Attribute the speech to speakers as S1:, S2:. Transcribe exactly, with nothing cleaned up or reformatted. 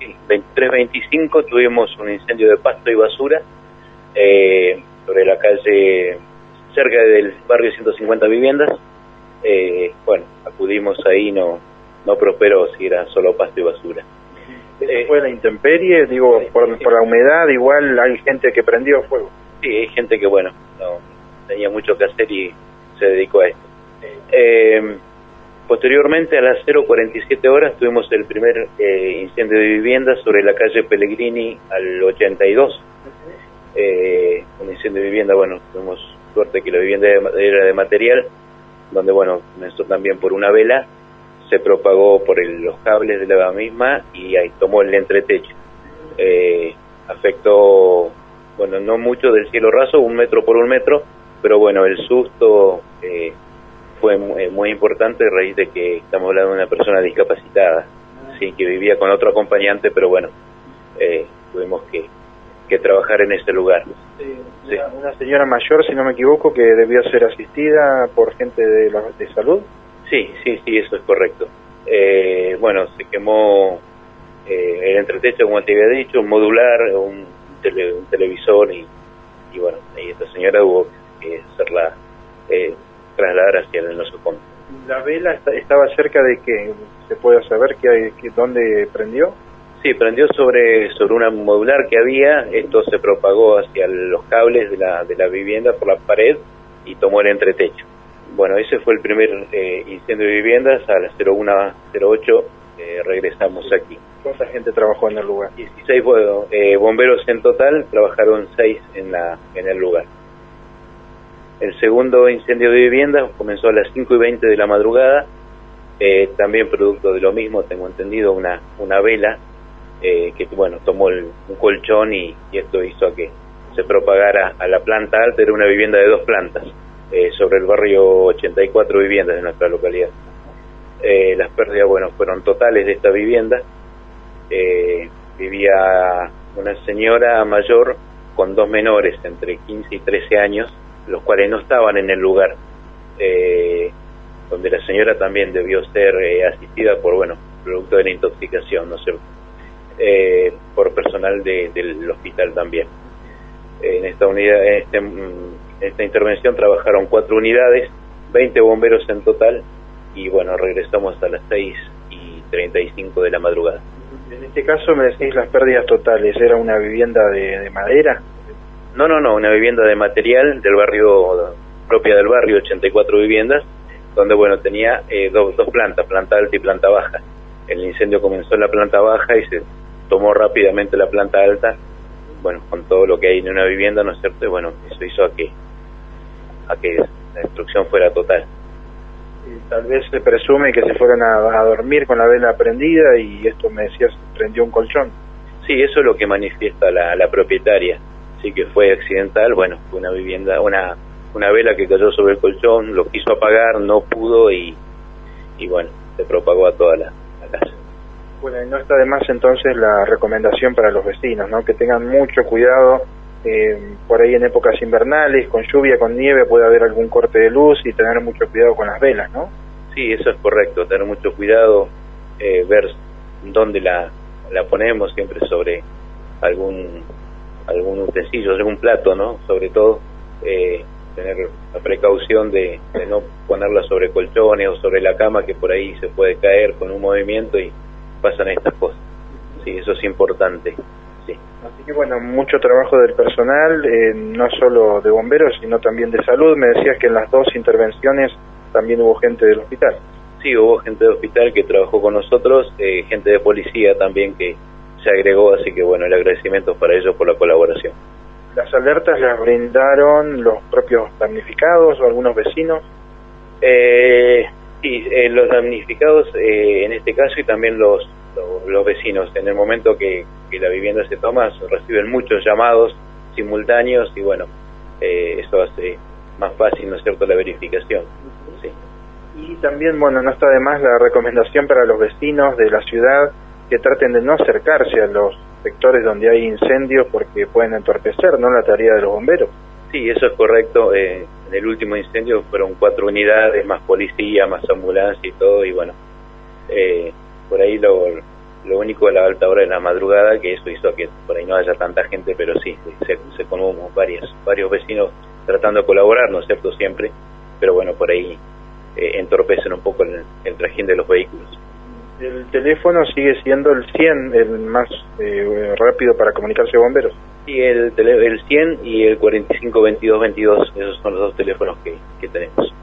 S1: veintitrés veinticinco tuvimos un incendio de pasto y basura eh, sobre la calle, cerca del barrio ciento cincuenta viviendas. Eh, bueno, acudimos ahí, no no prosperó, si era solo pasto y basura.
S2: Eh, ¿Fue la intemperie? Digo, por, por la humedad, igual hay gente que prendió fuego.
S1: Sí, hay gente que, bueno, no tenía mucho que hacer y se dedicó a esto. Eh, posteriormente, a las cero cuarenta y siete horas, tuvimos el primer eh, incendio de vivienda sobre la calle Pellegrini al ochenta y dos. Eh, un incendio de vivienda, bueno, tuvimos suerte que la vivienda era de material, donde, bueno, comenzó también por una vela, se propagó por el, los cables de la misma y ahí tomó el entretecho. Eh, afectó, bueno, no mucho del cielo raso, un metro por un metro, pero bueno, el susto eh, fue muy, muy importante a raíz de que estamos hablando de una persona discapacitada, sí, que vivía con otro acompañante, pero bueno, eh, tuvimos que, que trabajar en ese lugar.
S2: Sí, sí. Una, una señora mayor, si no me equivoco, que debió ser asistida por gente de, la, de salud.
S1: Sí, sí, sí, eso es correcto. Eh, bueno, se quemó eh, el entretecho, como te había dicho, un modular, un, tele, un televisor y, y bueno, y esta señora hubo que hacerla eh, trasladar hacia el nosocomio.
S2: ¿La vela está, estaba cerca de que se pueda saber que hay, que dónde prendió?
S1: Sí, prendió sobre sobre una modular que había, esto se propagó hacia los cables de la, de la vivienda por la pared y tomó el entretecho. Bueno, ese fue el primer eh, incendio de viviendas. A las cero uno cero ocho eh, regresamos aquí.
S2: ¿Cuánta gente trabajó en el lugar?
S1: dieciséis bueno, eh, bomberos en total, trabajaron seis en, la, en el lugar. El segundo incendio de viviendas comenzó a las cinco y veinte de la madrugada, eh, también producto de lo mismo, tengo entendido, una, una vela eh, que bueno tomó el, un colchón y, y esto hizo a que se propagara a la planta alta. Era una vivienda de dos plantas. Eh, sobre el barrio ochenta y cuatro viviendas de nuestra localidad. Eh, las pérdidas, bueno, fueron totales de esta vivienda. Eh, vivía una señora mayor con dos menores entre quince y trece años, los cuales no estaban en el lugar, eh, donde la señora también debió ser eh, asistida por, bueno, producto de la intoxicación, ¿no es cierto? Eh, por personal de, del hospital también. Eh, en esta unidad, en este En esta intervención trabajaron cuatro unidades, veinte bomberos en total, y bueno, regresamos a las seis y treinta y cinco de la madrugada.
S2: En este caso me decís las pérdidas totales, ¿era una vivienda de, de madera?
S1: No, no, no, una vivienda de material del barrio, propia del barrio, ochenta y cuatro viviendas, donde bueno, tenía eh, dos, dos plantas, planta alta y planta baja. El incendio comenzó en la planta baja y se tomó rápidamente la planta alta, bueno, con todo lo que hay en una vivienda, ¿no es cierto? Y bueno, eso hizo a que a que la destrucción fuera total.
S2: Y tal vez se presume que se fueron a, a dormir con la vela prendida y esto me decías, prendió un colchón.
S1: Sí, eso es lo que manifiesta la, la propietaria, sí, que fue accidental. Bueno, fue una vivienda, una una vela que cayó sobre el colchón, lo quiso apagar, no pudo y, y bueno, se propagó a toda la, la casa.
S2: Bueno, y no está de más entonces la recomendación para los vecinos, ¿no? Que tengan mucho cuidado. Eh, por ahí en épocas invernales, con lluvia, con nieve, puede haber algún corte de luz y tener mucho cuidado con las velas, ¿no?
S1: Sí, eso es correcto, tener mucho cuidado, eh, ver dónde la, la ponemos, siempre sobre algún algún utensilio, algún plato, ¿no? Sobre todo, eh, tener la precaución de, de no ponerla sobre colchones o sobre la cama, que por ahí se puede caer con un movimiento y pasan estas cosas. Sí, eso es importante. Sí.
S2: Así que bueno, mucho trabajo del personal, eh, no solo de bomberos, sino también de salud. Me decías que en las dos intervenciones también hubo gente del hospital.
S1: Sí, hubo gente del hospital que trabajó con nosotros, eh, gente de policía también que se agregó, así que bueno, el agradecimiento para ellos por la colaboración.
S2: ¿Las alertas las brindaron los propios damnificados o algunos vecinos?
S1: Eh, sí, eh, los damnificados eh, en este caso y también los Los, los vecinos. En el momento que, que la vivienda se toma, reciben muchos llamados simultáneos y bueno, eh, eso hace más fácil, ¿no es cierto?, la verificación. Sí.
S2: Y también, bueno, no está de más la recomendación para los vecinos de la ciudad que traten de no acercarse a los sectores donde hay incendios porque pueden entorpecer, ¿no?, la tarea de los bomberos.
S1: Sí, eso es correcto. Eh, en el último incendio fueron cuatro unidades, más policía, más ambulancia y todo, y bueno, eh, por ahí lo, Lo único a la alta hora de la madrugada, que eso hizo que por ahí no haya tanta gente, pero sí, se, se conmovimos varios, varios vecinos tratando de colaborar, ¿no es cierto?, siempre, pero bueno, por ahí eh, entorpecen un poco el, el trajín de los vehículos.
S2: El teléfono sigue siendo el cien, el más eh, rápido para comunicarse a bomberos.
S1: Sí, el, tele, el cien y el cuarenta y cinco veintidós veintidós, esos son los dos teléfonos que, que tenemos.